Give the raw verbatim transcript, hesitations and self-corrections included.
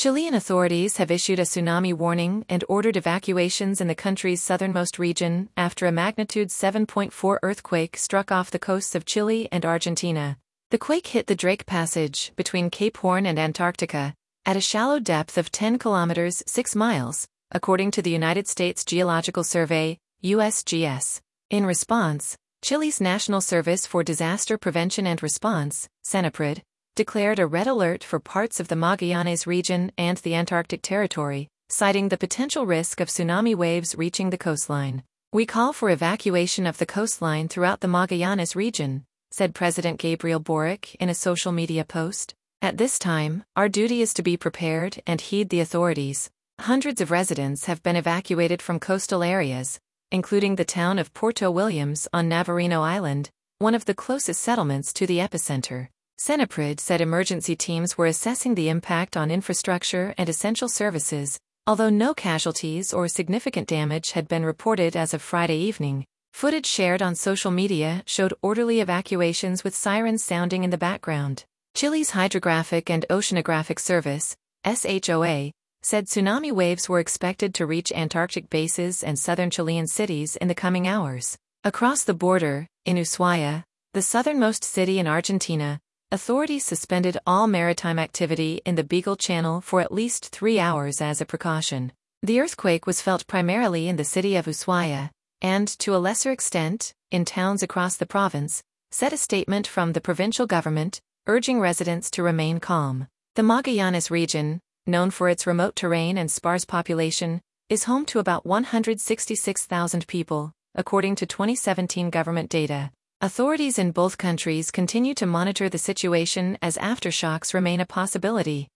Chilean authorities have issued a tsunami warning and ordered evacuations in the country's southernmost region after a magnitude seven point four earthquake struck off the coasts of Chile and Argentina. The quake hit the Drake Passage between Cape Horn and Antarctica at a shallow depth of ten kilometers six miles, according to the United States Geological Survey, U S G S. In response, Chile's National Service for Disaster Prevention and Response, CENIPRID, declared a red alert for parts of the Magallanes region and the Antarctic territory, citing the potential risk of tsunami waves reaching the coastline. "We call for evacuation of the coastline throughout the Magallanes region," said President Gabriel Boric in a social media post. "At this time, our duty is to be prepared and heed the authorities." Hundreds of residents have been evacuated from coastal areas, including the town of Porto Williams on Navarino Island, one of the closest settlements to the epicenter. CENIPRID said emergency teams were assessing the impact on infrastructure and essential services, although no casualties or significant damage had been reported as of Friday evening. Footage shared on social media showed orderly evacuations with sirens sounding in the background. Chile's Hydrographic and Oceanographic Service, S H O A, said tsunami waves were expected to reach Antarctic bases and southern Chilean cities in the coming hours. Across the border, in Ushuaia, the southernmost city in Argentina, authorities suspended all maritime activity in the Beagle Channel for at least three hours as a precaution. The earthquake was felt primarily in the city of Ushuaia, and, to a lesser extent, in towns across the province, said a statement from the provincial government, urging residents to remain calm. The Magallanes region, known for its remote terrain and sparse population, is home to about one hundred sixty-six thousand people, according to twenty seventeen government data. Authorities in both countries continue to monitor the situation as aftershocks remain a possibility.